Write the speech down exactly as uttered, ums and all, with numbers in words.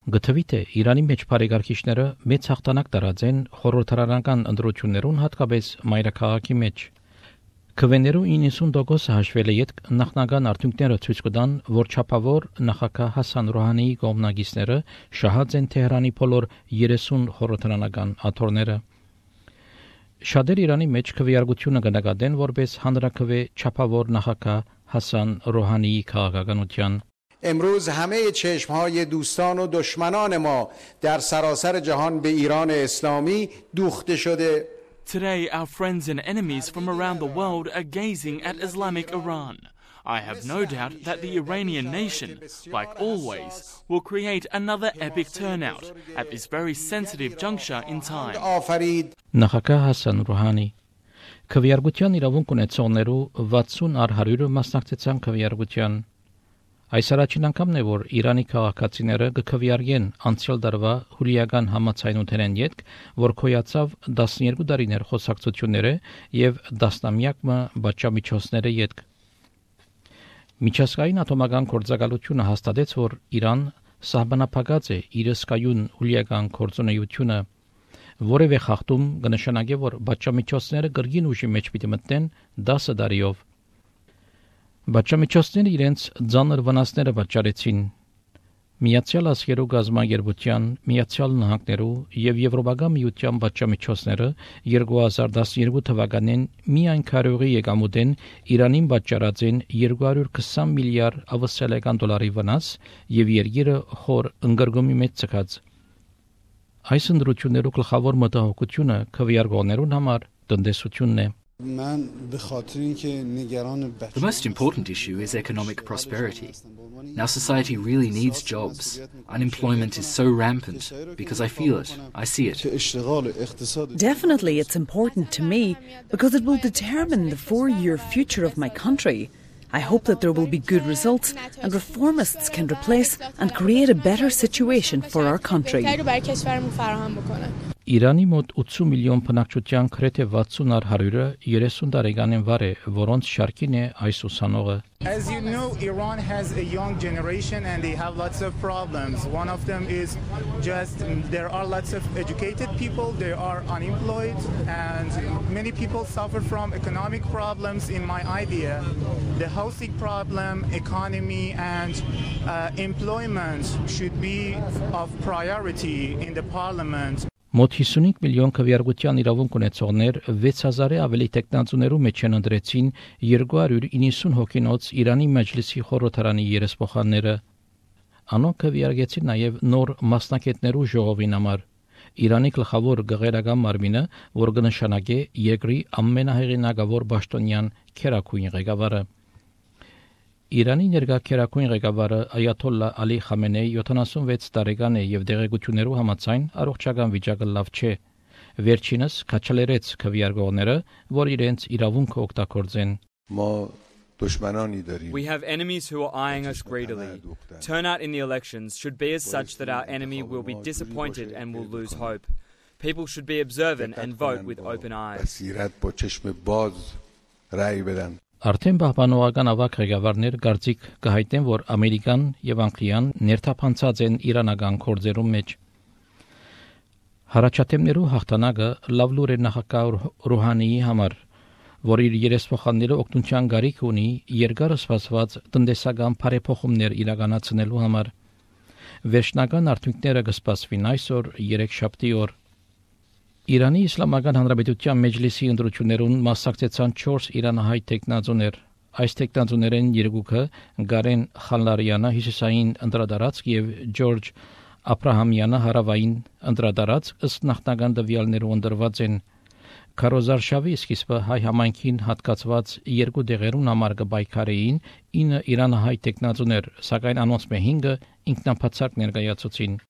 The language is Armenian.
Գտվի թե Իրանի մեջ բարեկարգիչները մեծ հաղթանակ տարած են խորհրդարանական ընտրություններուն հատկապես մայրաքաղաքի մեջ։ Քվեներու իննսուն տոկոսը հաշվել է յետ նախնական արդյունքները ցույց կտան, որ չափավոր նախագահ Հասան Ռոհանիի կողմնակիցները շահած են Թեհրանի բոլոր երեսուն խորհրդարանական աթոռները։ Շատեր Իրանի մեջ քվեարկությունը կնկատեն որպես հանրաքվե չափավոր նախագահ Հասան Ռոհանիի քաղաքականության։ امروز همه چشمهای دوستان و دشمنان ما در سراسر جهان به ایران اسلامی دوخته شده. Today our friends and enemies from around the world are gazing at Islamic Iran. I have no doubt that the Iranian nation, like always, will create another epic turnout at this very sensitive juncture in time. Նախագահ Հասան Ռոհանի քվեարկության իրավունք ունեցողներու վաթսուն առ հարյուրը մասնակցեցան քվեարկության։ Այս առաջին անգամն է, որ Իրանի քաղաքացիները կքվեարկեն անցյալ տարվա հուլիական համաձայնութերեն ետք, որ քոյացավ տասներկու տարիներ խոսակցությունները եւ տասնամյակը բաժամիջոցները ետք։ Միջազգային ատոմական գործակալությունը հաստատեց, որ Իրան սահմանափակած է իր սկայուն հուլիական գործունեությունը, որևէ խախտում կնշանակի, որ բաժամիջոցները կրկին ուժի մեջ պիտի մտնեն դասը տարիով։ Բաժամիջոցները իրենց ծանր վնասները պատճառեցին Միացյալ Աշխարհի գազագերբության, Միացյալ Նահանգներու եւ Եվրոպական միության բաժամիջոցները երկու հազար տասներկու թվականին միայն քարոյի եկամուտեն Իրանին պատճառած են երկու հարյուր քսան միլիարդ ավստրալիական դոլարի վնաս եւ երկիրը խոր ընկերգոմի մեջ ցկած։ Այս ընդրություններու գլխավոր մտահոգությունը քվեարկողներուն համար տնտեսությունն է։ The most important issue is economic prosperity. Our society really needs jobs. Unemployment is so rampant because I feel it, I see it. Definitely it's important to me because it will determine the four-year future of my country. I hope that there will be good results and reformists can replace and create a better situation for our country. Իրանի մոտ ութսուն միլիոն բնակչության գրեթե վաթսուն առ հարյուրը երեսուն տարեկան են վար է, որոնց շարքին է այս ուսանողը։ As you know, Iran has a young generation and they have lots of problems. One of them is just there are lots of educated people, they are unemployed, and many people suffer from economic problems. In my idea, the housing problem, economy, and uh, employment should be of priority in the parliament. Մոտ հիսունհինգ միլիոն քվեարկության իրավունք ունեցողներ վեց հազարի ավելի տեխնացուներու մեջ են ընդրեցին երկու հարյուր իննսուն հոգինոց Իրանի Մեջլիսի խորհրդարանի երեսփոխանները։ Անոնք քվեարկեցին նաև նոր մասնակիցներու ժողովին համար։ Իրանի գլխավոր գեղարական մարմինը, որ կնշանակե երկրի ամենահեղինակավոր պաշտոնյան քերակույն ղեկավարը։ Իրանի ներկա քերակույն ղեկավարը Այաթոլլա Ալի Խամենեի յոթանասունվեց տարեկան է եւ դեղեցություններու համաձայն առողջական վիճակը լավ չէ։ Վերջինս քաչալերեց քվեարկողները, որ իրենց իրավունքը օգտագործեն։ We have enemies who are eyeing us greedily. Turnout in the elections should be as such that our enemy will be disappointed and will lose hope. People should be observant and vote with open eyes. Արդեն պահպանողական ավակ ղեկավարներ կարծիք կհայտեն, որ Ամերիկան եւ Անգլիան ներթափանցած են իրանական գործերում մեջ։ Հարաճատեմներու հաղթանակը լավ լուր է նախագահ Ռոհանիի համար, որ իր երեսփոխանները օգնության գարիք ունի երկար սպասված տնտեսական բարեփոխումներ իրականացնելու համար։ Վերջնական արդյունքները կսպասվին այսօր երեքշաբթի օր։ Իրանի Իսլամական Հանրապետության Մեջլիսի ընտրություններուն մասնակցեցան չորս իրանահայ տեխնացուներ։ Այս տեխնացուներեն երկուքը Գարեն Խալարյանը հյուսիսային անդրադարձ եւ Ջորջ Աբրահամյանը հարավային անդրադարձ ըստ նախնական տվյալներու ընտրված են։ Քարոզարշավի սկիզբը հայ համայնքին հատկացված երկու դեղերուն համար կբայքարեին ինը իրանահայ տեխնացուներ, սակայն անոնց մե հինգը ինքնապացակ ներկայացուցին։